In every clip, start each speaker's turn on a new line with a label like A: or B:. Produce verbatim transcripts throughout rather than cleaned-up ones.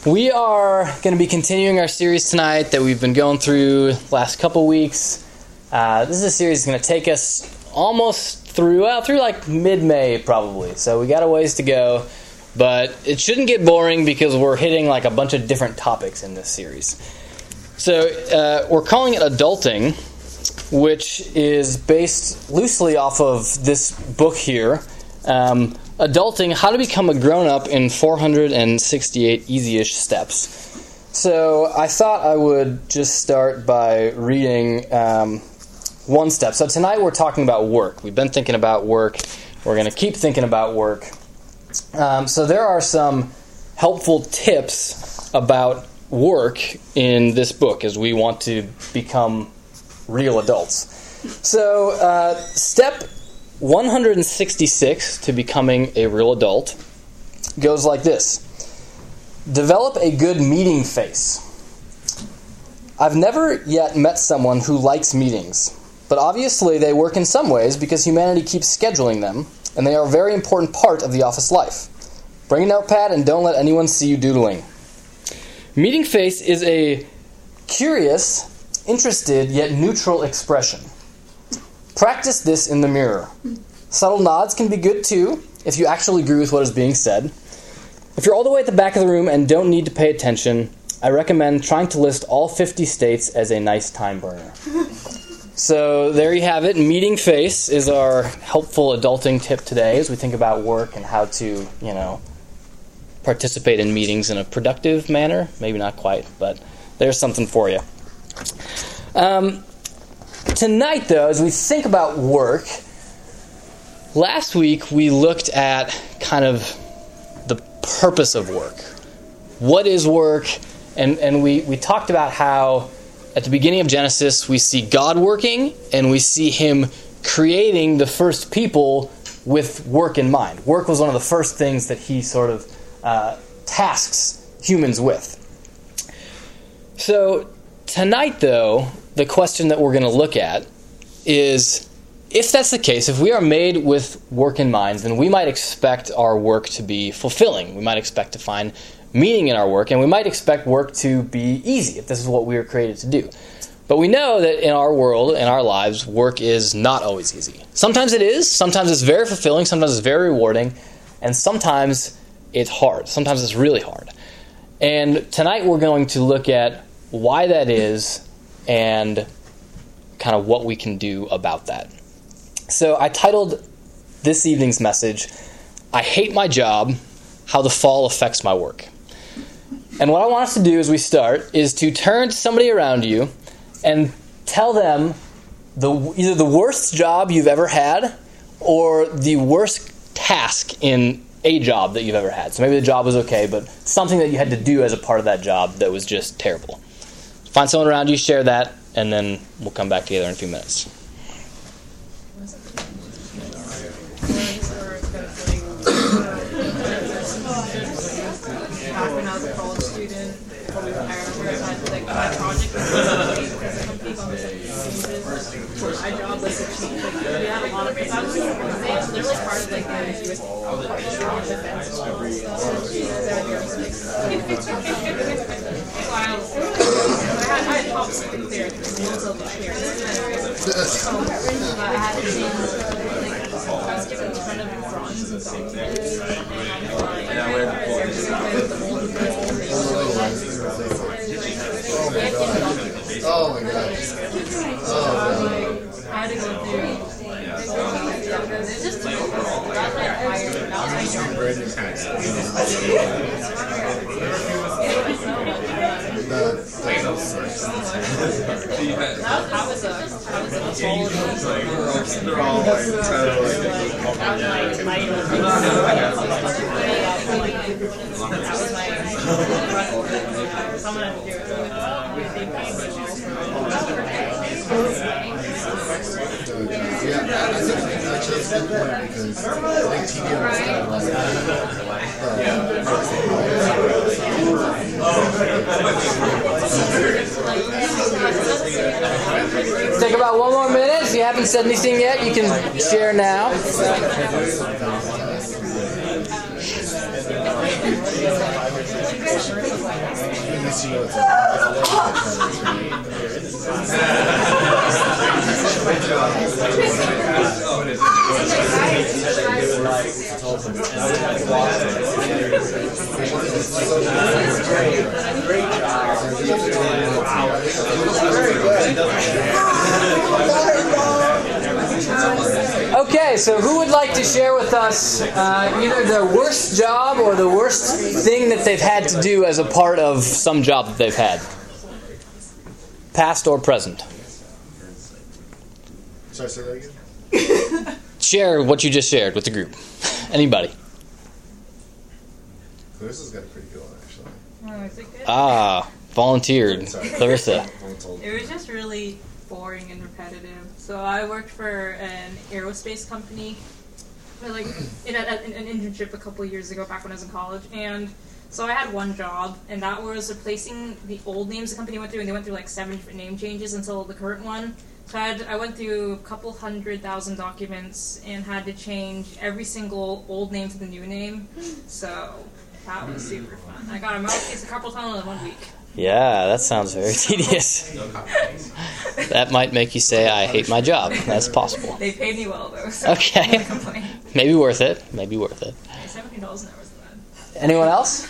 A: We are going to be continuing our series tonight that we've been going through the last couple weeks. Uh, this is a series that's going to take us almost through, well, through like mid-May probably. So we got a ways to go, but it shouldn't get boring because we're hitting like a bunch of different topics in this series. So uh, we're calling it Adulting, which is based loosely off of this book here. Um, Adulting, How to Become a Grown-Up in four hundred sixty-eight Easy-ish Steps. So I thought I would just start by reading um, one step. So tonight we're talking about work. We've been thinking about work. We're going to keep thinking about work. Um, so there are some helpful tips about work in this book as we want to become real adults. So uh, step one hundred sixty-six to becoming a real adult goes like this. Develop a good meeting face. I've never yet met someone who likes meetings, but obviously they work in some ways because humanity keeps scheduling them, and they are a very important part of the office life. Bring a notepad and don't let anyone see you doodling. Meeting face is a curious, interested, yet neutral expression. Practice this in the mirror. Subtle nods can be good too, if you actually agree with what is being said. If you're all the way at the back of the room and don't need to pay attention, I recommend trying to list all fifty states as a nice time burner. So there you have it. Meeting face is our helpful adulting tip today as we think about work and how to, you know, participate in meetings in a productive manner. Maybe not quite, but there's something for you. Um... Tonight, though, as we think about work, last week we looked at kind of the purpose of work. What is work? And, and we, we talked about how at the beginning of Genesis we see God working and we see Him creating the first people with work in mind. Work was one of the first things that He sort of uh, tasks humans with. So tonight, though, the question that we're going to look at is, if that's the case, if we are made with work in mind, then we might expect our work to be fulfilling. We might expect to find meaning in our work, and we might expect work to be easy, if this is what we were created to do. But we know that in our world, in our lives, work is not always easy. Sometimes it is, sometimes it's very fulfilling, sometimes it's very rewarding, and sometimes it's hard. Sometimes it's really hard. And tonight we're going to look at why that is and kind of what we can do about that. So I titled this evening's message, I Hate My Job, How the Fall Affects My Work. And what I want us to do as we start is to turn to somebody around you and tell them the either the worst job you've ever had or the worst task in a job that you've ever had. So maybe the job was okay, but something that you had to do as a part of that job that was just terrible. Find someone around you, share that, and then we'll come back together in a few minutes.
B: Back when I was a college student, I remember I had like my project was a company on the my job was to change. Like, we had a lot of because I was just organized, so they're like part of like the U S defense I had top secret there, most of the clearance. I had to change, like, I was given a ton of drawings and songs, and I went
C: Oh my god.
B: Oh, I had to go through. It's just that was like higher. That was a that was a whole.
C: They're all like totally.
B: That was my that was my someone to do it.
C: Yeah, that's actually a good point because I think T K was kind of
A: Let's take about one more minute. If you haven't said anything yet, you can share now.
C: At least you know it's
A: Okay, so who would like to share with us uh, either their worst job or the worst thing that they've had to do as a part of some job that they've had? Past or present?
C: Sorry, say that again?
A: Share what you just shared with the group. Anybody?
C: Clarissa's got a pretty good one, actually.
B: Oh, is it good?
A: Ah, volunteered. Clarissa.
B: It was just really boring and repetitive. So I worked for an aerospace company, like in, a, in an internship a couple of years ago, back when I was in college, and so I had one job, and that was replacing the old names the company went through, and they went through like seven different name changes until the current one. So I had I went through a couple hundred thousand documents and had to change every single old name to the new name. So that was super fun. I got a mouthpiece, a carpal tunnel in one week.
A: Yeah, that sounds very tedious. That might make you say, I hate my job. That's possible.
B: They paid me well, though, so
A: okay.
B: I'm not complaining.
A: Maybe worth it. Maybe worth it.
B: seventeen dollars an hour isn't bad.
A: Anyone else?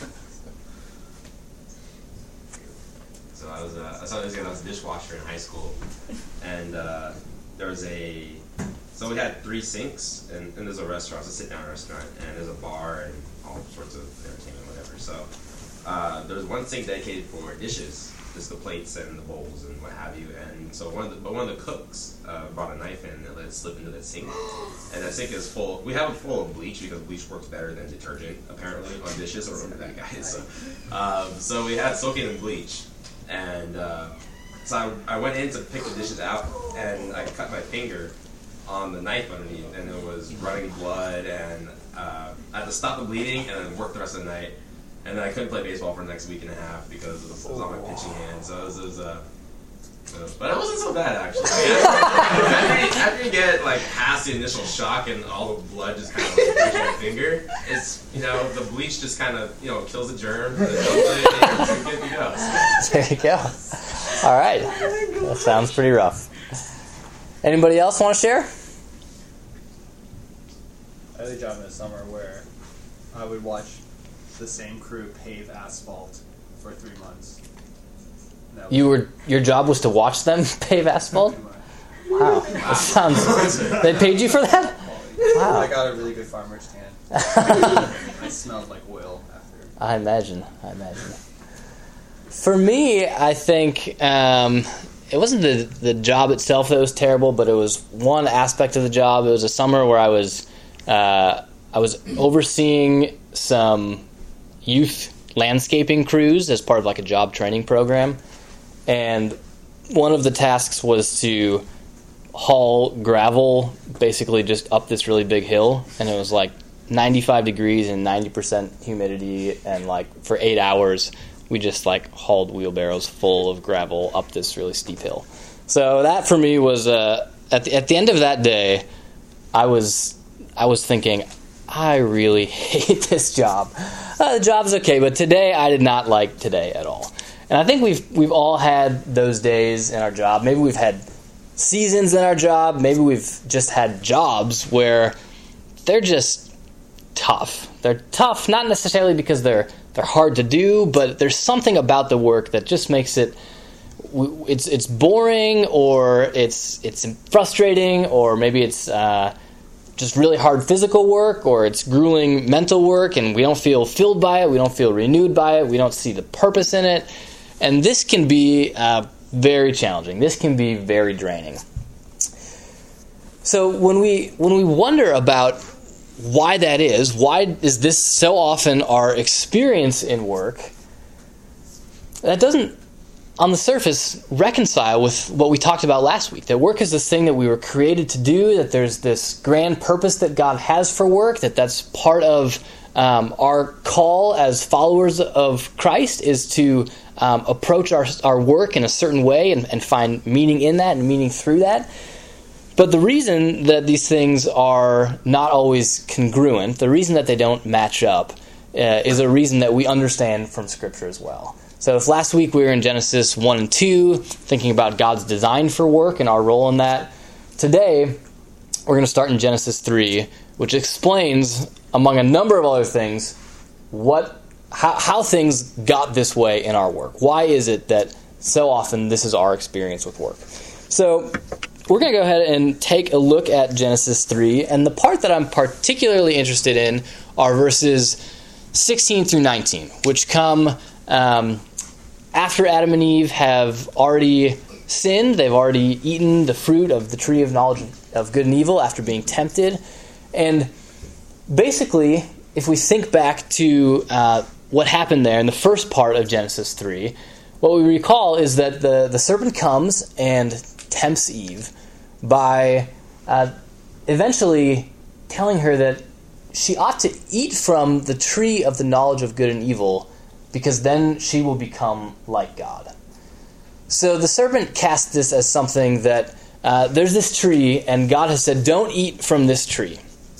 D: So I was, uh, I saw this guy, I was a dishwasher in high school, and uh, there was a, so we had three sinks, and, and there's a restaurant, it's a sit-down restaurant, and there's a bar and all sorts of entertainment, whatever. So uh, there's one sink dedicated for dishes, just the plates and the bowls and what have you. And so one of the, but one of the cooks uh, brought a knife in and let it slip into that sink, and that sink is full. We have it full of bleach because bleach works better than detergent apparently on dishes. I remember that, guys. So, um, so we had soaking in bleach. And uh, so I, I went in to pick the dishes out, and I cut my finger on the knife underneath, and it was running blood, and uh, I had to stop the bleeding and then work the rest of the night. And then I couldn't play baseball for the next week and a half because it was, it was on my pitching hand. So it was, it was uh, uh, but it wasn't so bad, actually. I mean, after, after, after you get like past the initial shock and all the blood just kind of like touches your finger, it's, you know, the bleach just kind of, you know, kills the germs and you're good to go. So.
A: There you go. All right. That sounds pretty rough. Anybody else want to share?
E: I had a job in the summer where I would watch the same crew pave asphalt for three months.
A: You were your job was to watch them pave asphalt? Wow, that sounds. They paid you for that? Wow.
E: I got a really good farmer's tan. I smelled like oil after.
A: I imagine. I imagine. For me, I think um, it wasn't the the job itself that was terrible, but it was one aspect of the job. It was a summer where I was uh, I was overseeing some youth landscaping crews as part of like a job training program. And one of the tasks was to haul gravel basically just up this really big hill. And it was like ninety-five degrees and ninety percent humidity. And like for eight hours, we just like hauled wheelbarrows full of gravel up this really steep hill. So that for me was, uh, at the, at the end of that day, I was, I was thinking, I really hate this job. Uh, the job's okay, but today I did not like today at all. And I think we've we've all had those days in our job. Maybe we've had seasons in our job. Maybe we've just had jobs where they're just tough. They're tough, not necessarily because they're they're hard to do, but there's something about the work that just makes it it's it's boring, or it's it's frustrating, or maybe it's uh, just really hard physical work, or it's grueling mental work, and we don't feel filled by it. We don't feel renewed by it. We don't see the purpose in it. And this can be uh, very challenging. This can be very draining. So when we when we wonder about why that is, why is this so often our experience in work, that doesn't, on the surface, reconcile with what we talked about last week. That work is this thing that we were created to do, that there's this grand purpose that God has for work, that that's part of um, our call as followers of Christ is to Um, approach our our work in a certain way and, and find meaning in that and meaning through that. But the reason that these things are not always congruent, the reason that they don't match up, uh, is a reason that we understand from Scripture as well. So if last week we were in Genesis one and two, thinking about God's design for work and our role in that, today we're going to start in Genesis three, which explains, among a number of other things, what how, how things got this way in our work. Why is it that so often this is our experience with work? So we're going to go ahead and take a look at Genesis three, and the part that I'm particularly interested in are verses sixteen through nineteen, which come um, after Adam and Eve have already sinned. They've already eaten the fruit of the tree of knowledge of good and evil after being tempted. And basically, if we think back to uh, what happened there in the first part of Genesis three, what we recall is that the, the serpent comes and tempts Eve by uh, eventually telling her that she ought to eat from the tree of the knowledge of good and evil, because then she will become like God. So the serpent cast this as something that uh, there's this tree, and God has said, don't eat from this tree.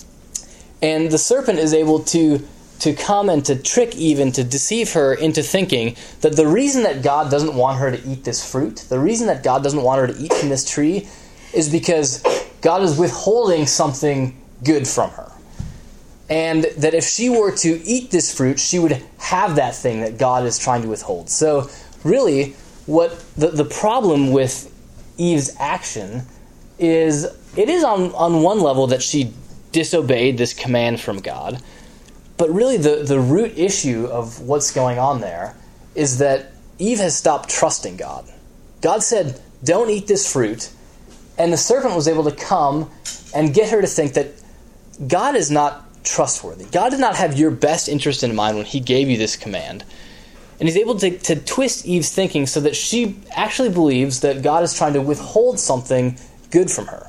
A: And the serpent is able to, to come and to trick Eve and to deceive her into thinking that the reason that God doesn't want her to eat this fruit, the reason that God doesn't want her to eat from this tree, is because God is withholding something good from her. And that if she were to eat this fruit, she would have that thing that God is trying to withhold. So really, what the, the problem with Eve's action is, it is on, on one level that she disobeyed this command from God. But really the, the root issue of what's going on there is that Eve has stopped trusting God. God said, don't eat this fruit. And the serpent was able to come and get her to think that God is not trustworthy. God did not have your best interest in mind when he gave you this command. And he's able to, to twist Eve's thinking so that she actually believes that God is trying to withhold something good from her.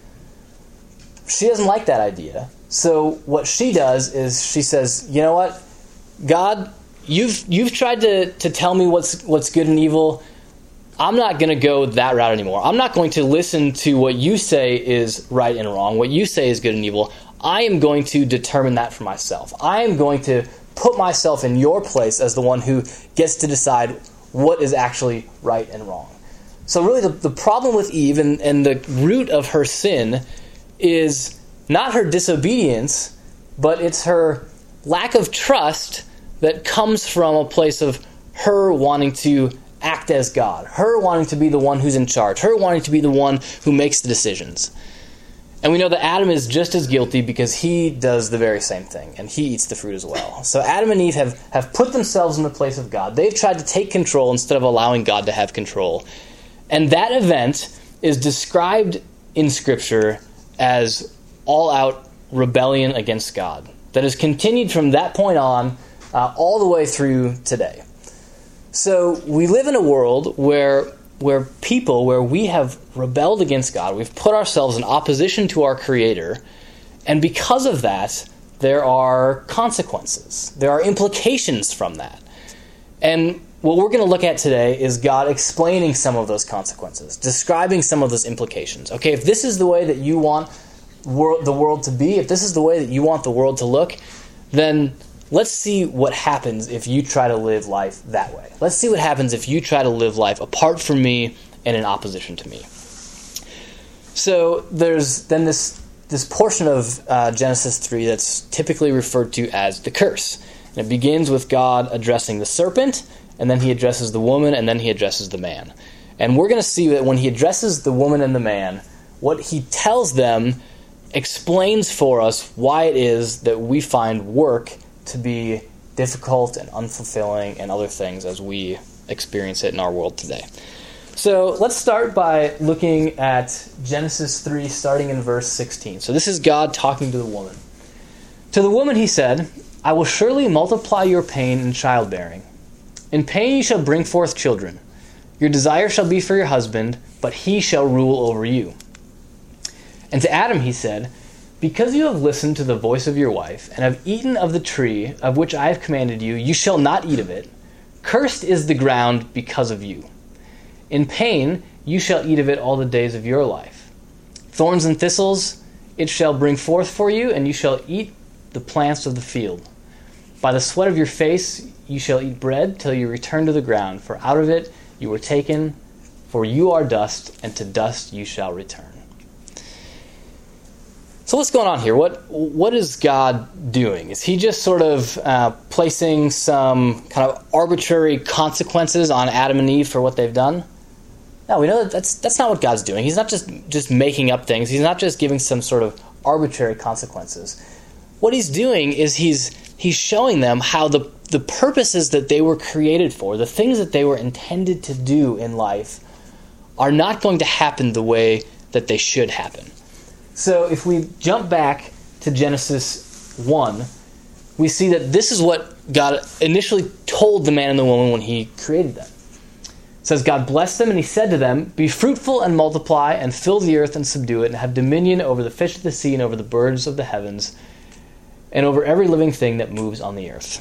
A: She doesn't like that idea. So what she does is she says, you know what? God, you've you've tried to, to tell me what's what's good and evil. I'm not going to go that route anymore. I'm not going to listen to what you say is right and wrong, what you say is good and evil. I am going to determine that for myself. I am going to put myself in your place as the one who gets to decide what is actually right and wrong. So really the, the problem with Eve and, and the root of her sin is not her disobedience, but it's her lack of trust that comes from a place of her wanting to act as God, her wanting to be the one who's in charge, her wanting to be the one who makes the decisions. And we know that Adam is just as guilty because he does the very same thing, and he eats the fruit as well. So Adam and Eve have, have put themselves in the place of God. They've tried to take control instead of allowing God to have control. And that event is described in Scripture as all-out rebellion against God that has continued from that point on uh, all the way through today. So we live in a world where where people, where we have rebelled against God, we've put ourselves in opposition to our Creator, and because of that, there are consequences. There are implications from that. And what we're going to look at today is God explaining some of those consequences, describing some of those implications. Okay, if this is the way that you want wor- the world to be, if this is the way that you want the world to look, then let's see what happens if you try to live life that way. Let's see what happens if you try to live life apart from me and in opposition to me. So there's then this this portion of uh, Genesis three that's typically referred to as the curse. And it begins with God addressing the serpent, and then he addresses the woman, and then he addresses the man. And we're going to see that when he addresses the woman and the man, what he tells them explains for us why it is that we find work to be difficult and unfulfilling and other things as we experience it in our world today. So let's start by looking at Genesis three, starting in verse sixteen. So this is God talking to the woman. To the woman he said, I will surely multiply your pain in childbearing. In pain you shall bring forth children. Your desire shall be for your husband, but he shall rule over you. And to Adam he said, because you have listened to the voice of your wife, and have eaten of the tree of which I have commanded you, you shall not eat of it. Cursed is the ground because of you. In pain you shall eat of it all the days of your life. Thorns and thistles it shall bring forth for you, and you shall eat the plants of the field. By the sweat of your face you shall eat bread till you return to the ground, for out of it you were taken, for you are dust, and to dust you shall return. So what's going on here? What what is God doing? Is he just sort of uh, placing some kind of arbitrary consequences on Adam and Eve for what they've done? No, we know that that's that's not what God's doing. He's not just just making up things. He's not just giving some sort of arbitrary consequences. What he's doing is he's he's showing them how the the purposes that they were created for, the things that they were intended to do in life, are not going to happen the way that they should happen. So if we jump back to Genesis one, we see that this is what God initially told the man and the woman when he created them. It says, God blessed them, and he said to them, be fruitful and multiply, and fill the earth and subdue it, and have dominion over the fish of the sea and over the birds of the heavens, and over every living thing that moves on the earth.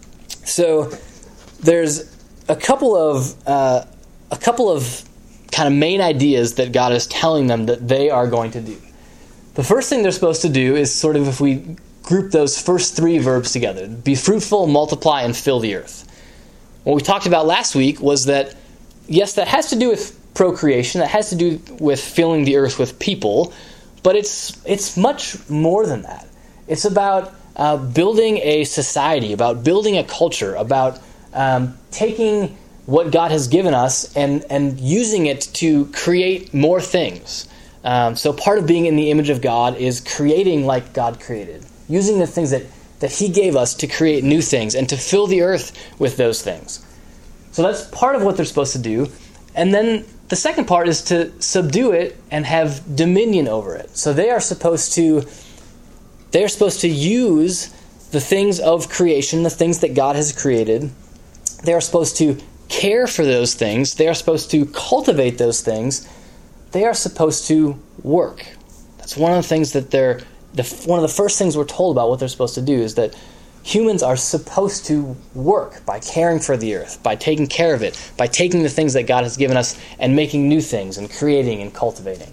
A: So there's a couple of uh, a couple of kind of main ideas that God is telling them that they are going to do. The first thing they're supposed to do is sort of, if we group those first three verbs together, be fruitful, multiply, and fill the earth. What we talked about last week was that, yes, that has to do with procreation, that has to do with filling the earth with people, but it's it's much more than that. It's about uh, building a society, about building a culture, about um, taking what God has given us and, and using it to create more things. Um, so part of being in the image of God is creating like God created, using the things that, that he gave us to create new things and to fill the earth with those things. So that's part of what they're supposed to do. And then the second part is to subdue it and have dominion over it. So they are supposed to they are supposed to use the things of creation, the things that God has created. They are supposed to care for those things. They are supposed to cultivate those things. They are supposed to work. That's one of the things that they're the one of the first things we're told about what they're supposed to do is that humans are supposed to work by caring for the earth, by taking care of it, by taking the things that God has given us and making new things and creating and cultivating.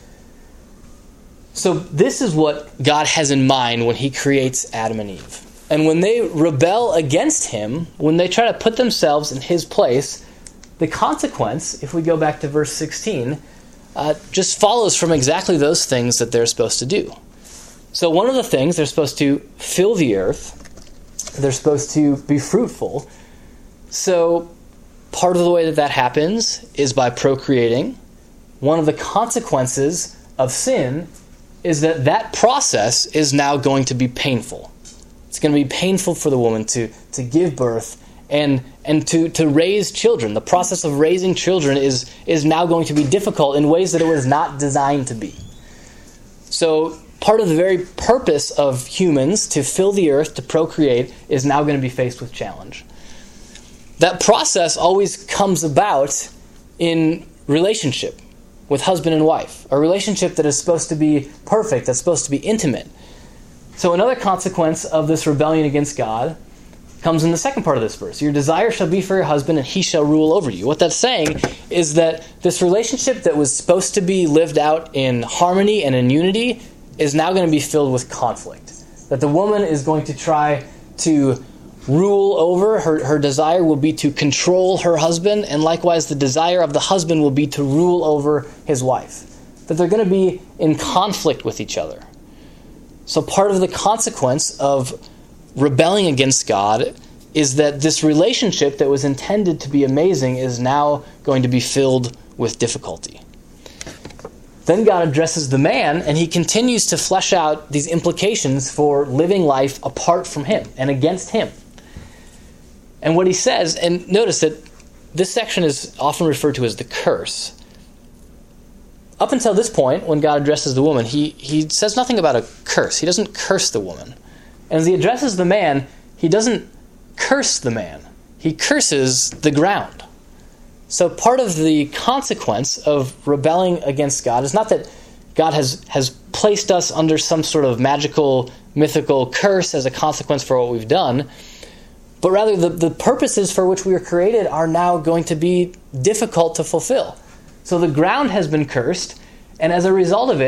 A: So this is what God has in mind when he creates Adam and Eve. And when they rebel against him, when they try to put themselves in his place, the consequence, if we go back to verse sixteen, uh, just follows from exactly those things that they're supposed to do. So one of the things, they're supposed to fill the earth. They're supposed to be fruitful. So part of the way that that happens is by procreating. One of the consequences of sin is that that process is now going to be painful. It's going to be painful for the woman to, to give birth and and to, to raise children. The process of raising children is, is now going to be difficult in ways that it was not designed to be. So part of the very purpose of humans to fill the earth, to procreate, is now going to be faced with challenge. That process always comes about in relationship with husband and wife, a relationship that is supposed to be perfect, that's supposed to be intimate. So another consequence of this rebellion against God comes in the second part of this verse. Your desire shall be for your husband, and he shall rule over you. What that's saying is that this relationship that was supposed to be lived out in harmony and in unity is now going to be filled with conflict. That the woman is going to try to rule over, her, her desire will be to control her husband, and likewise the desire of the husband will be to rule over his wife. That they're going to be in conflict with each other. So part of the consequence of rebelling against God is that this relationship that was intended to be amazing is now going to be filled with difficulty. Then God addresses the man, and he continues to flesh out these implications for living life apart from him and against him. And what he says, and notice that this section is often referred to as the curse. Up until this point, when God addresses the woman, he, he says nothing about a curse. He doesn't curse the woman. And as he addresses the man, he doesn't curse the man. He curses the ground. So part of the consequence of rebelling against God is not that God has, has placed us under some sort of magical, mythical curse as a consequence for what we've done, but rather the, the purposes for which we were created are now going to be difficult to fulfill. So the ground has been cursed, and as a result of it,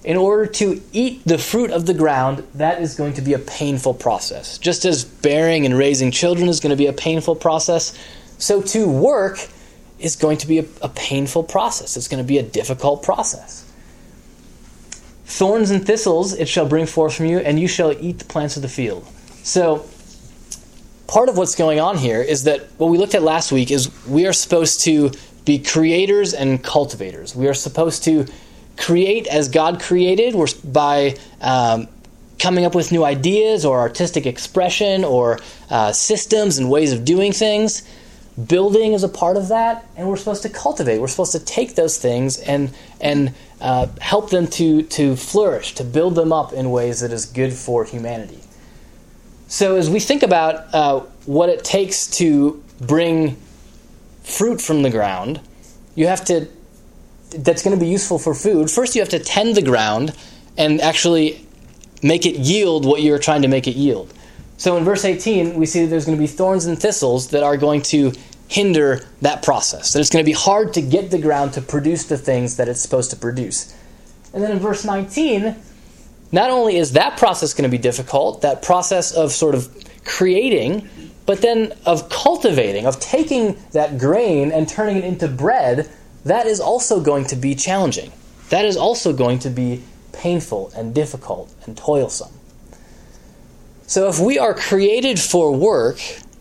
A: in order to eat the fruit of the ground, that is going to be a painful process. Just as bearing and raising children is going to be a painful process, so to work is going to be a, a painful process. It's going to be a difficult process. Thorns and thistles it shall bring forth from you, and you shall eat the plants of the field. So, part of what's going on here is that what we looked at last week is we are supposed to be creators and cultivators. We are supposed to create as God created. We're by um, coming up with new ideas or artistic expression or uh, systems and ways of doing things. Building is a part of that, and we're supposed to cultivate. We're supposed to take those things and and uh, help them to to flourish, to build them up in ways that is good for humanity. So as we think about uh, what it takes to bring fruit from the ground, you have to, that's going to be useful for food. First, you have to tend the ground and actually make it yield what you're trying to make it yield. So in verse eighteen, we see that there's going to be thorns and thistles that are going to hinder that process. That it's going to be hard to get the ground to produce the things that it's supposed to produce. And then in verse nineteen, not only is that process going to be difficult, that process of sort of creating, but then of cultivating, of taking that grain and turning it into bread, that is also going to be challenging. That is also going to be painful and difficult and toilsome. So if we are created for work,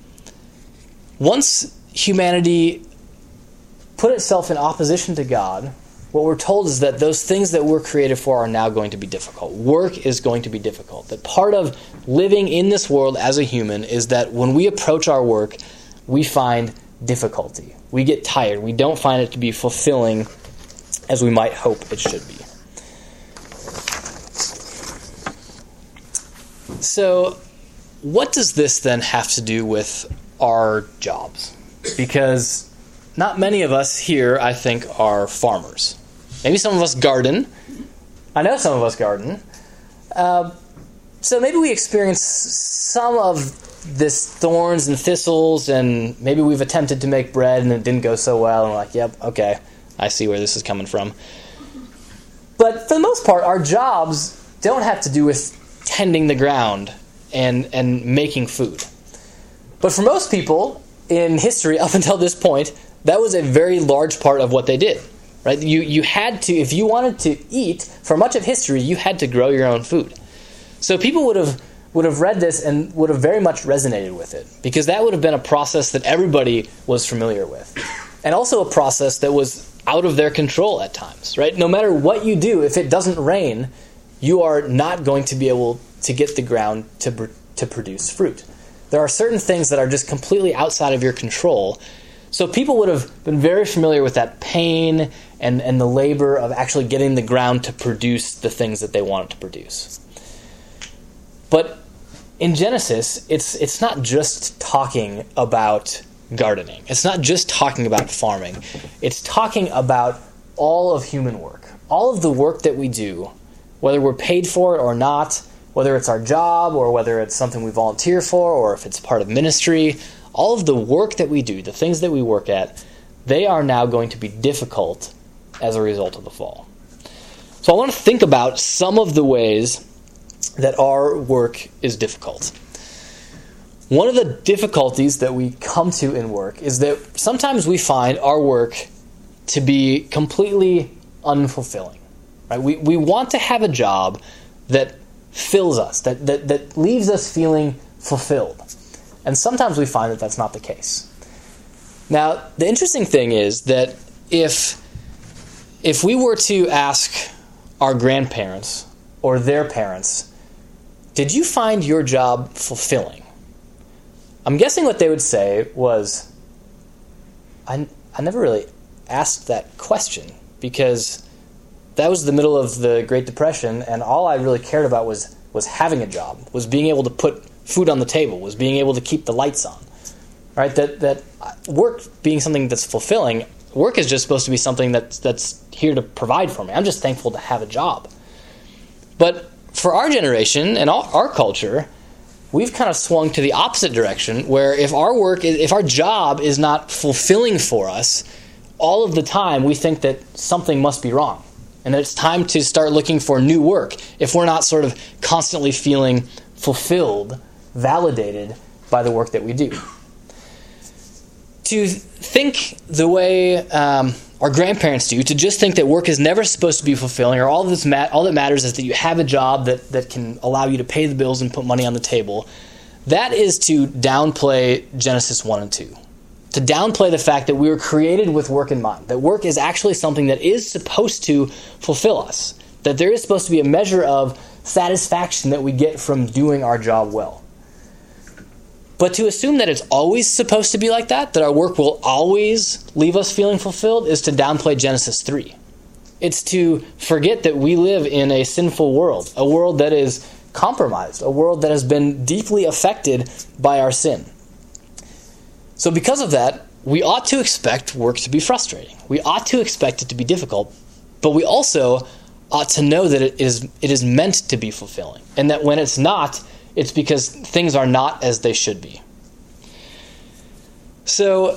A: once humanity put itself in opposition to God, what we're told is that those things that we're created for are now going to be difficult. Work is going to be difficult. That part of living in this world as a human is that when we approach our work, we find difficulty. We get tired. We don't find it to be fulfilling as we might hope it should be. So, what does this then have to do with our jobs? Because not many of us here, I think, are farmers. Maybe some of us garden. I know some of us garden. Uh, so maybe we experience some of this thorns and thistles, and maybe we've attempted to make bread and it didn't go so well, and we're like, yep, okay, I see where this is coming from. But for the most part, our jobs don't have to do with tending the ground and, and making food. But for most people in history, up until this point, that was a very large part of what they did. Right? You you had to, if you wanted to eat, for much of history, you had to grow your own food. So people would have would have read this and would have very much resonated with it, because that would have been a process that everybody was familiar with. And also a process that was out of their control at times, right? No matter what you do, if it doesn't rain, you are not going to be able to get the ground to to produce fruit. There are certain things that are just completely outside of your control. So people would have been very familiar with that pain and, and the labor of actually getting the ground to produce the things that they wanted to produce. But in Genesis, it's it's not just talking about gardening. It's not just talking about farming. It's talking about all of human work. All of the work that we do, whether we're paid for it or not, whether it's our job or whether it's something we volunteer for or if it's part of ministry, all of the work that we do, the things that we work at, they are now going to be difficult as a result of the fall. So I want to think about some of the ways that our work is difficult. One of the difficulties that we come to in work is that sometimes we find our work to be completely unfulfilling. Right? We we want to have a job that fills us, that, that, that leaves us feeling fulfilled. And sometimes we find that that's not the case. Now, the interesting thing is that if if we were to ask our grandparents or their parents, did you find your job fulfilling? I'm guessing what they would say was, I, I never really asked that question, because that was the middle of the Great Depression, and all I really cared about was was having a job, was being able to put food on the table, was being able to keep the lights on. Right? That that work being something that's fulfilling, work is just supposed to be something that's that's here to provide for me. I'm just thankful to have a job. But for our generation and our, our culture, we've kind of swung to the opposite direction, where if our work, is, if our job is not fulfilling for us, all of the time we think that something must be wrong. and that it's time to start looking for new work if we're not sort of constantly feeling fulfilled, validated by the work that we do. To think the way um, our grandparents do, to just think that work is never supposed to be fulfilling, or all, this ma- all that matters is that you have a job that, that can allow you to pay the bills and put money on the table, that is to downplay Genesis one and two. To downplay the fact that we were created with work in mind, that work is actually something that is supposed to fulfill us, that there is supposed to be a measure of satisfaction that we get from doing our job well. But to assume that it's always supposed to be like that, that our work will always leave us feeling fulfilled, is to downplay Genesis three. It's to forget that we live in a sinful world, a world that is compromised, a world that has been deeply affected by our sin. So because of that, we ought to expect work to be frustrating. We ought to expect it to be difficult, but we also ought to know that it is it is meant to be fulfilling, and that when it's not, it's because things are not as they should be. So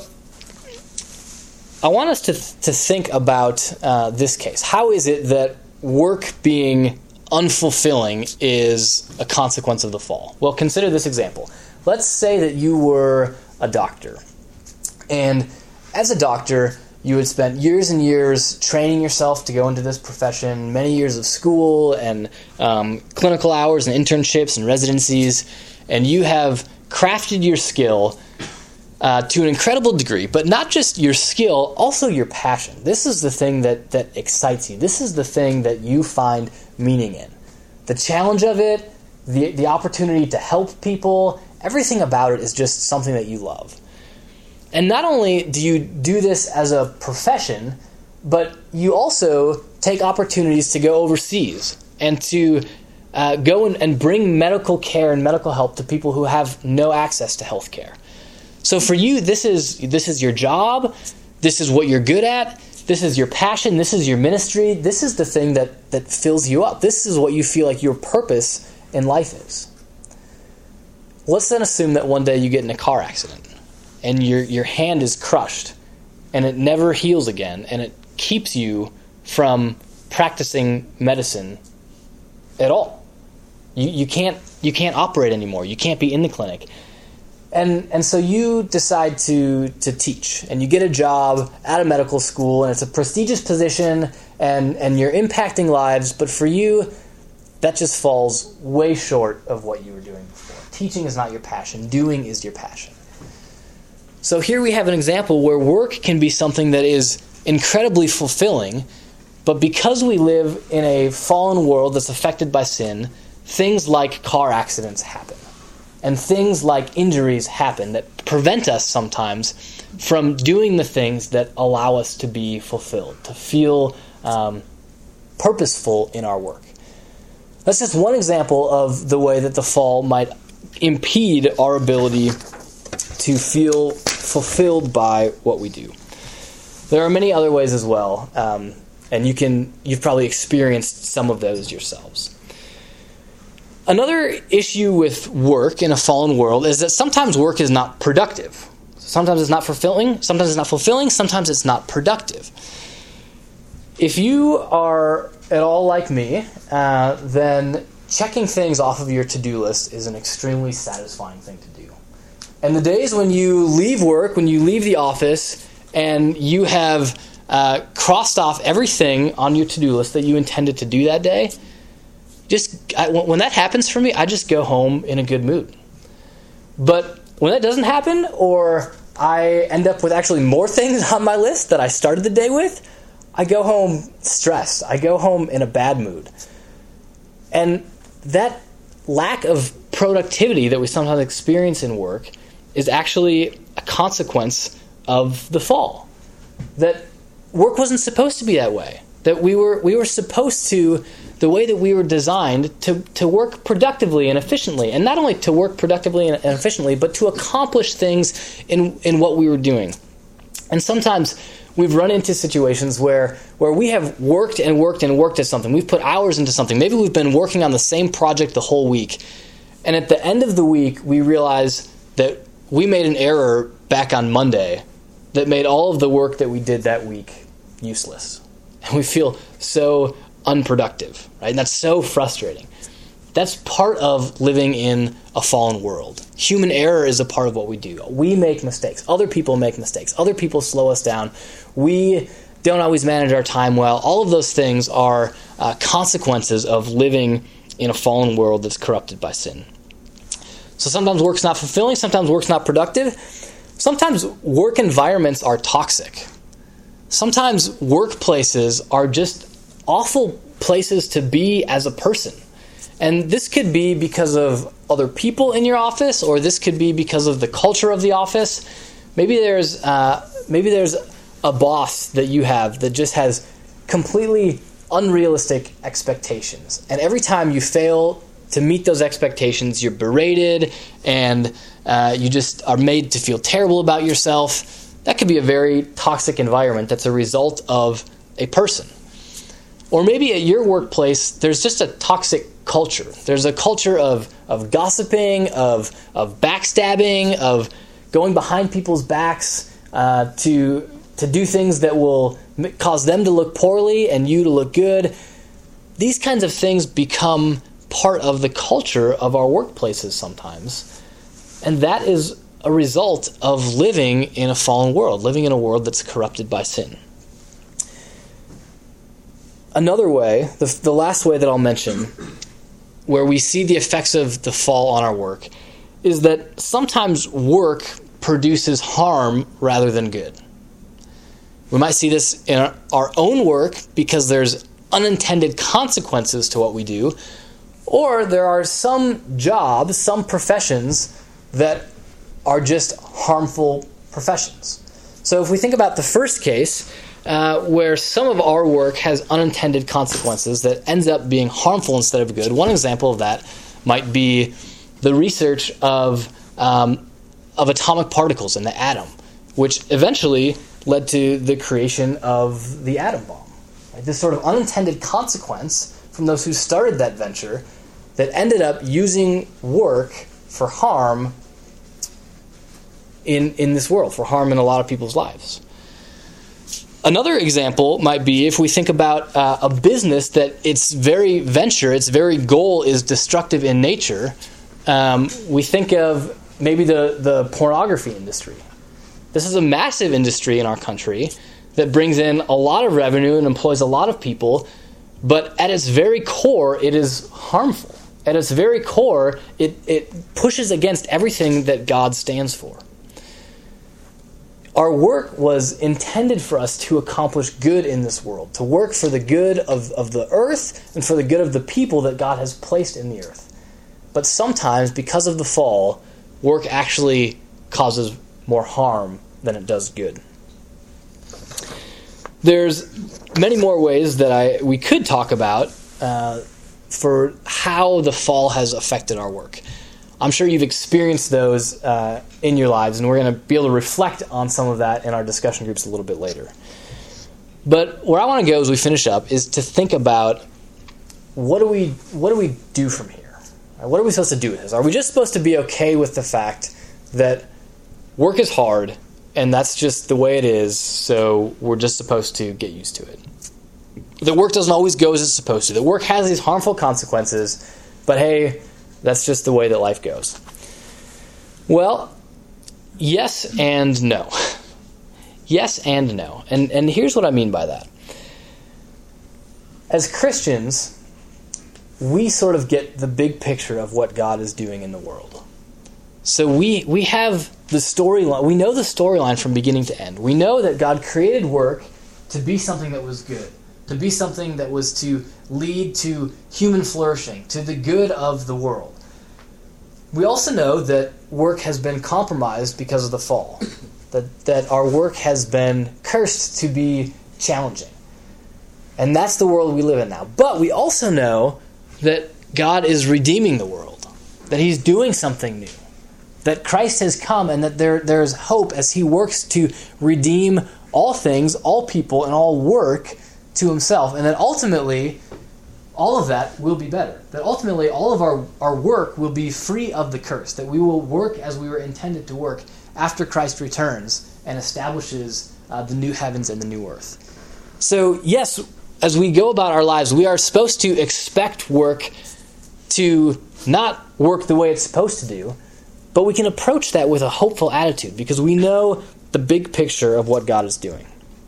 A: I want us to to think about uh, this case. How is it that work being unfulfilling is a consequence of the fall? Well, consider this example. Let's say that you were a doctor, and as a doctor, you had spent years and years training yourself to go into this profession, many years of school and um, clinical hours and internships and residencies, and you have crafted your skill uh, to an incredible degree, but not just your skill, also your passion. This is the thing that, that excites you. This is the thing that you find meaning in. The challenge of it, the, the opportunity to help people, everything about it is just something that you love. And not only do you do this as a profession, but you also take opportunities to go overseas and to uh, go and, and bring medical care and medical help to people who have no access to health care. So for you, this is this is your job, this is what you're good at, this is your passion, this is your ministry, this is the thing that, that fills you up. This is what you feel like your purpose in life is. Let's then assume that one day you get in a car accident and your your hand is crushed and it never heals again, and it keeps you from practicing medicine at all. You you can't you can't operate anymore. You can't be in the clinic. And and so you decide to to teach, and you get a job at a medical school, and it's a prestigious position, and, and you're impacting lives, but for you, that just falls way short of what you were doing before. Teaching is not your passion. Doing is your passion. So here we have an example where work can be something that is incredibly fulfilling, but because we live in a fallen world that's affected by sin, things like car accidents happen. And things like injuries happen that prevent us sometimes from doing the things that allow us to be fulfilled, to feel um, purposeful in our work. That's just one example of the way that the fall might impede our ability to feel fulfilled by what we do. There are many other ways as well, um, and you can you've probably experienced some of those yourselves. Another issue with work in a fallen world is that sometimes work is not productive. Sometimes it's not fulfilling, sometimes it's not fulfilling, sometimes it's not productive. If you are at all like me, uh, then checking things off of your to-do list is an extremely satisfying thing to do. And the days when you leave work, when you leave the office, and you have uh, crossed off everything on your to-do list that you intended to do that day, just I, when that happens for me, I just go home in a good mood. But when that doesn't happen, or I end up with actually more things on my list that I started the day with, I go home stressed. I go home in a bad mood. And that lack of productivity that we sometimes experience in work is actually a consequence of the fall. That work wasn't supposed to be that way. That we were we were supposed to, the way that we were designed, to, to work productively and efficiently. And not only to work productively and efficiently, but to accomplish things in, in what we were doing. And sometimes we've run into situations where, where we have worked and worked and worked at something. We've put hours into something. Maybe we've been working on the same project the whole week. And at the end of the week, we realize that we made an error back on Monday that made all of the work that we did that week useless. and we feel so unproductive, right? And that's so frustrating. That's part of living in a fallen world. Human error is a part of what we do. We make mistakes. Other people make mistakes. Other people slow us down. We don't always manage our time well. All of those things are uh, consequences of living in a fallen world that's corrupted by sin. So sometimes work's not fulfilling. Sometimes work's not productive. Sometimes work environments are toxic. Sometimes workplaces are just awful places to be as a person. And this could be because of other people in your office, or this could be because of the culture of the office. Maybe there's uh, maybe there's a boss that you have that just has completely unrealistic expectations. And every time you fail to meet those expectations, you're berated and uh, you just are made to feel terrible about yourself. That could be a very toxic environment that's a result of a person. Or maybe at your workplace, there's just a toxic culture. There's a culture of, of gossiping, of, of backstabbing, of going behind people's backs uh, to, to do things that will cause them to look poorly and you to look good. These kinds of things become part of the culture of our workplaces sometimes. And that is a result of living in a fallen world, living in a world that's corrupted by sin. Another way, the, the last way that I'll mention, where we see the effects of the fall on our work, is that sometimes work produces harm rather than good. We might see this in our, our own work because there's unintended consequences to what we do, or there are some jobs, some professions that are just harmful professions. So if we think about the first case, uh, where some of our work has unintended consequences that ends up being harmful instead of good, one example of that might be the research of um, of atomic particles in the atom, which eventually led to the creation of the atom bomb. Right? This sort of unintended consequence from those who started that venture that ended up using work for harm in, in this world, for harm in a lot of people's lives. Another example might be if we think about uh, a business that its very venture, its very goal is destructive in nature. Um, we think of maybe the, the pornography industry. This is a massive industry in our country that brings in a lot of revenue and employs a lot of people, but at its very core, it is harmful. At its very core, it, it pushes against everything that God stands for. Our work was intended for us to accomplish good in this world, to work for the good of, of the earth and for the good of the people that God has placed in the earth. But sometimes, because of the fall, work actually causes more harm than it does good. There's many more ways that I we could talk about uh, for how the fall has affected our work. I'm sure you've experienced those uh, in your lives, and we're going to be able to reflect on some of that in our discussion groups a little bit later. But where I want to go as we finish up is to think about what do we what do we do from here? What are we supposed to do with this? Are we just supposed to be okay with the fact that work is hard and that's just the way it is, so we're just supposed to get used to it? That work doesn't always go as it's supposed to. That work has these harmful consequences, but hey, that's just the way that life goes. Well, yes and no. Yes and no. And and here's what I mean by that. As Christians, we sort of get the big picture of what God is doing in the world. So we we have the storyline. We know the storyline from beginning to end. We know that God created work to be something that was good, to be something that was to lead to human flourishing, to the good of the world. We also know that work has been compromised because of the fall, that, that our work has been cursed to be challenging. And that's the world we live in now. But we also know that God is redeeming the world, that He's doing something new, that Christ has come and that there there's hope as He works to redeem all things, all people, and all work to Himself, and that ultimately all of that will be better. That ultimately all of our, our work will be free of the curse, that we will work as we were intended to work after Christ returns and establishes uh, the new heavens and the new earth. So, yes, as we go about our lives, we are supposed to expect work to not work the way it's supposed to do, but we can approach that with a hopeful attitude because we know the big picture of what God is doing.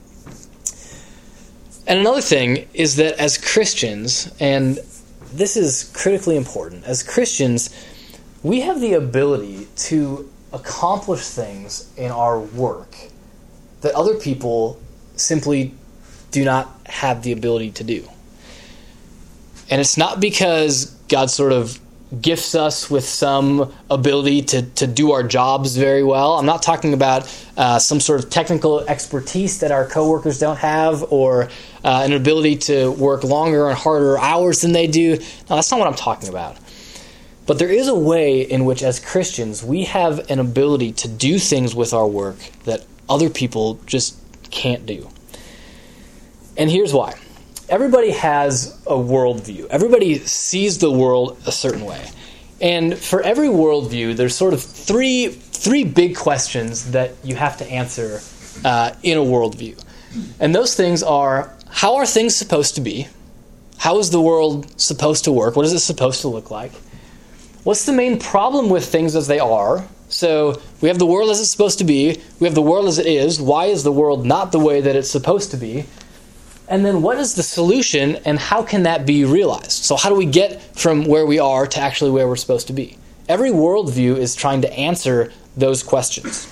A: And another thing is that as Christians, and this is critically important, as Christians, we have the ability to accomplish things in our work that other people simply do not have the ability to do. And it's not because God sort of gifts us with some ability to, to do our jobs very well. I'm not talking about uh, some sort of technical expertise that our coworkers don't have, or uh, an ability to work longer and harder hours than they do. No, that's not what I'm talking about. But there is a way in which, as Christians, we have an ability to do things with our work that other people just can't do. And here's why. Everybody has a worldview. Everybody sees the world a certain way. And for every worldview, there's sort of three three big questions that you have to answer uh, in a worldview. And those things are, how are things supposed to be? How is the world supposed to work? What is it supposed to look like? What's the main problem with things as they are? So we have the world as it's supposed to be. We have the world as it is. Why is the world not the way that it's supposed to be? And then what is the solution, and how can that be realized? So how do we get from where we are to actually where we're supposed to be? Every worldview is trying to answer those questions.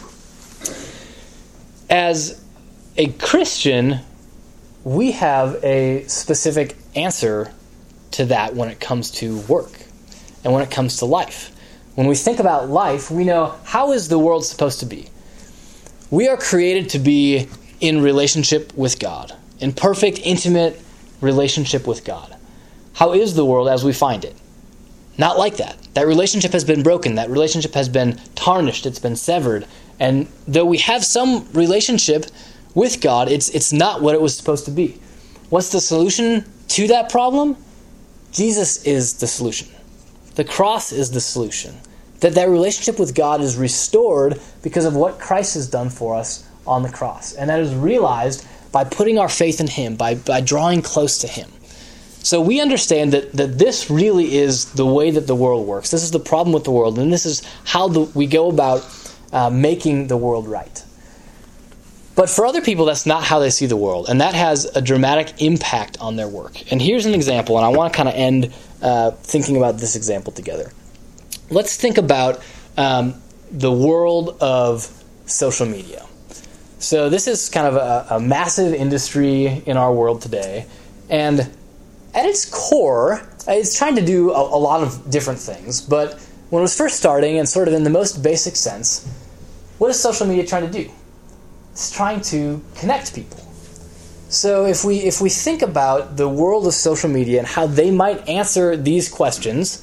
A: As a Christian, we have a specific answer to that when it comes to work and when it comes to life. When we think about life, we know, how is the world supposed to be? We are created to be in relationship with God. In perfect, intimate relationship with God. How is the world as we find it? Not like that. That relationship has been broken. That relationship has been tarnished. It's been severed. And though we have some relationship with God, it's it's not what it was supposed to be. What's the solution to that problem? Jesus is the solution. The cross is the solution. That that relationship with God is restored because of what Christ has done for us on the cross. And that is realized by putting our faith in Him, by, by drawing close to Him. So we understand that, that this really is the way that the world works. This is the problem with the world, and this is how the, we go about uh, making the world right. But for other people, that's not how they see the world, and that has a dramatic impact on their work. And here's an example, and I want to kind of end uh, thinking about this example together. Let's think about um, the world of social media. So this is kind of a, a massive industry in our world today, and at its core, it's trying to do a, a lot of different things, but when it was first starting, and sort of in the most basic sense, what is social media trying to do? It's trying to connect people. So if we if we think about the world of social media and how they might answer these questions,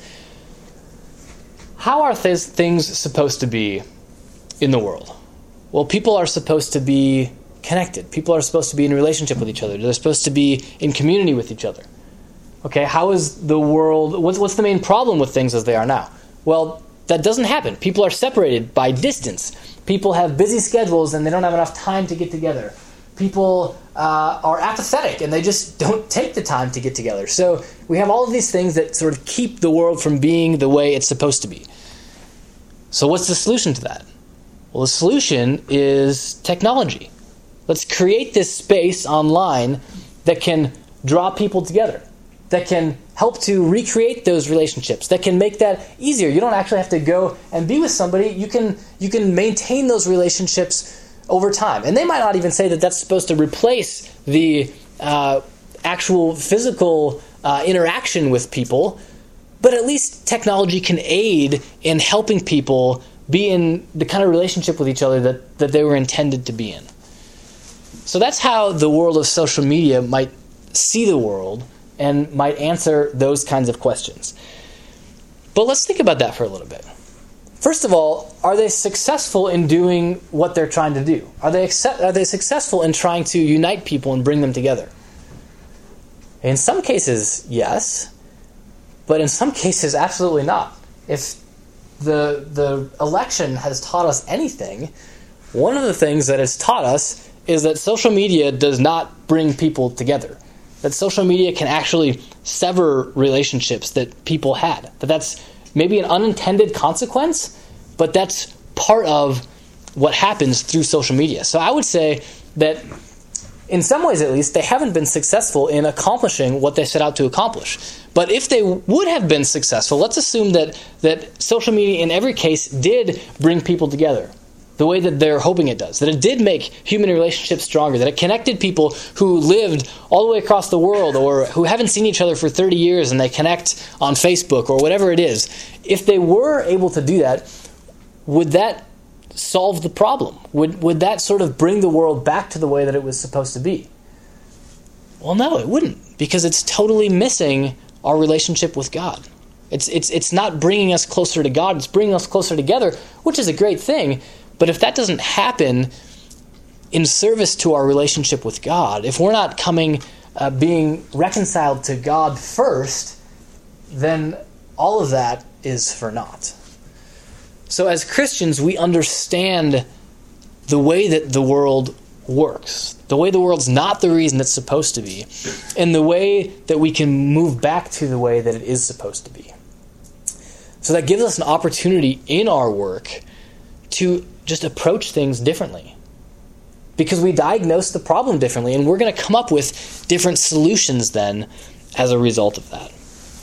A: how are th- things supposed to be in the world? Well, people are supposed to be connected. People are supposed to be in relationship with each other. They're supposed to be in community with each other. Okay, how is the world... What's, what's the main problem with things as they are now? Well, that doesn't happen. People are separated by distance. People have busy schedules and they don't have enough time to get together. People uh, are apathetic and they just don't take the time to get together. So we have all of these things that sort of keep the world from being the way it's supposed to be. So what's the solution to that? Well, the solution is technology. Let's create this space online that can draw people together, that can help to recreate those relationships, that can make that easier. You don't actually have to go and be with somebody. You can you can maintain those relationships over time. And they might not even say that that's supposed to replace the uh, actual physical uh, interaction with people, but at least technology can aid in helping people be in the kind of relationship with each other that, that they were intended to be in. So that's how the world of social media might see the world and might answer those kinds of questions. But let's think about that for a little bit. First of all, are they successful in doing what they're trying to do? Are they accept, are they successful in trying to unite people and bring them together? In some cases, yes. But in some cases, absolutely not. If the the election has taught us anything, one of the things that it's taught us is that social media does not bring people together. That social media can actually sever relationships that people had. That that's maybe an unintended consequence, but that's part of what happens through social media. So I would say that in some ways at least, they haven't been successful in accomplishing what they set out to accomplish. But if they would have been successful, let's assume that, that social media in every case did bring people together the way that they're hoping it does, that it did make human relationships stronger, that it connected people who lived all the way across the world or who haven't seen each other for thirty years and they connect on Facebook or whatever it is. If they were able to do that, would that solve the problem? Would would that sort of bring the world back to the way that it was supposed to be? Well, no, it wouldn't, because it's totally missing our relationship with God. It's it's it's not bringing us closer to God. It's bringing us closer together, which is a great thing. But if that doesn't happen in service to our relationship with God, if we're not coming, uh, being reconciled to God first, then all of that is for naught. So as Christians, we understand the way that the world works, the way the world's not the reason it's supposed to be, and the way that we can move back to the way that it is supposed to be. So that gives us an opportunity in our work to just approach things differently, because we diagnose the problem differently, and we're going to come up with different solutions then as a result of that.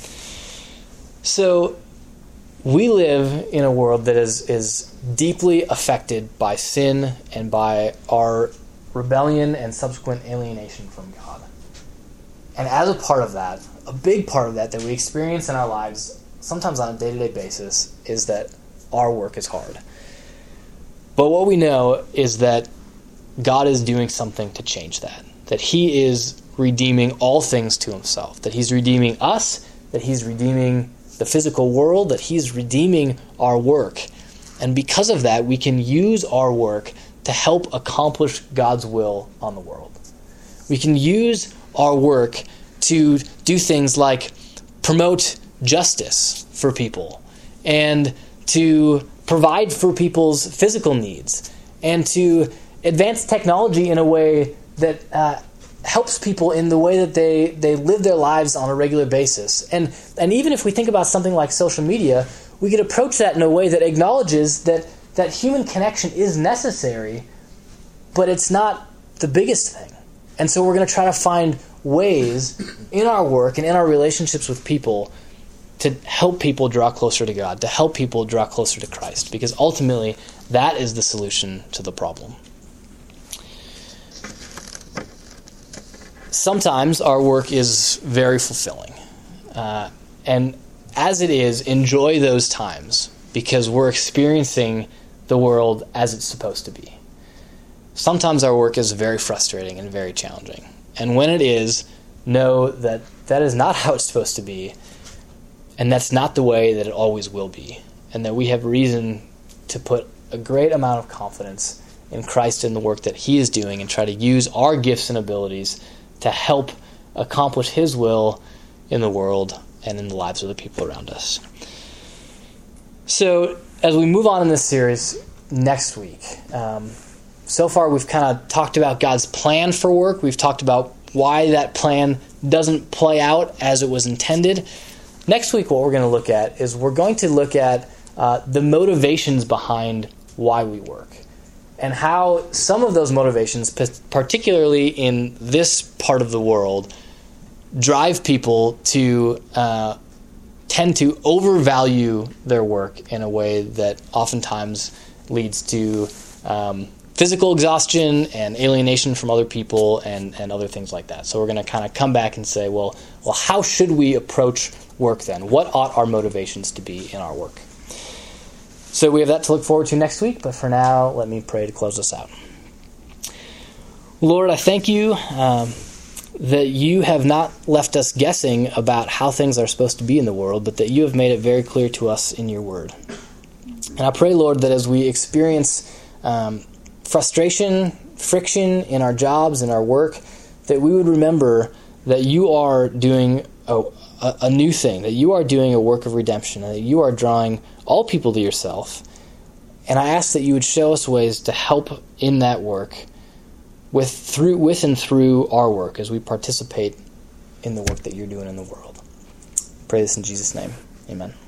A: So we live in a world that is, is deeply affected by sin and by our rebellion and subsequent alienation from God. And as a part of that, a big part of that that we experience in our lives, sometimes on a day-to-day basis, is that our work is hard. But what we know is that God is doing something to change that. That He is redeeming all things to Himself. That He's redeeming us, that He's redeeming the physical world, that He's redeeming our work. And because of that, we can use our work to help accomplish God's will on the world. We can use our work to do things like promote justice for people, and to provide for people's physical needs, and to advance technology in a way that uh, helps people in the way that they, they live their lives on a regular basis. And and even if we think about something like social media, we could approach that in a way that acknowledges that, that human connection is necessary, but it's not the biggest thing. And so we're going to try to find ways in our work and in our relationships with people to help people draw closer to God, to help people draw closer to Christ, because ultimately that is the solution to the problem. Sometimes our work is very fulfilling. Uh, and as it is, enjoy those times, because we're experiencing the world as it's supposed to be. Sometimes our work is very frustrating and very challenging. And when it is, know that that is not how it's supposed to be, and that's not the way that it always will be, and that we have reason to put a great amount of confidence in Christ and the work that He is doing, and try to use our gifts and abilities to help accomplish His will in the world and in the lives of the people around us. So as we move on in this series next week, um, so far we've kind of talked about God's plan for work. We've talked about why that plan doesn't play out as it was intended. Next week, what we're going to look at is we're going to look at uh, the motivations behind why we work, and how some of those motivations, particularly in this part of the world, drive people to uh, tend to overvalue their work in a way that oftentimes leads to um, physical exhaustion and alienation from other people and, and other things like that. So we're going to kind of come back and say, well, well, how should we approach work then? What ought our motivations to be in our work? So we have that to look forward to next week, but for now, let me pray to close us out. Lord, I thank You um, that You have not left us guessing about how things are supposed to be in the world, but that You have made it very clear to us in Your Word. And I pray, Lord, that as we experience um, frustration, friction in our jobs and our work, that we would remember that You are doing a, a, a new thing, that You are doing a work of redemption, and that You are drawing all people to Yourself. And I ask that You would show us ways to help in that work, with through with and through our work as we participate in the work that you're doing in the world. Pray this in Jesus' name. Amen.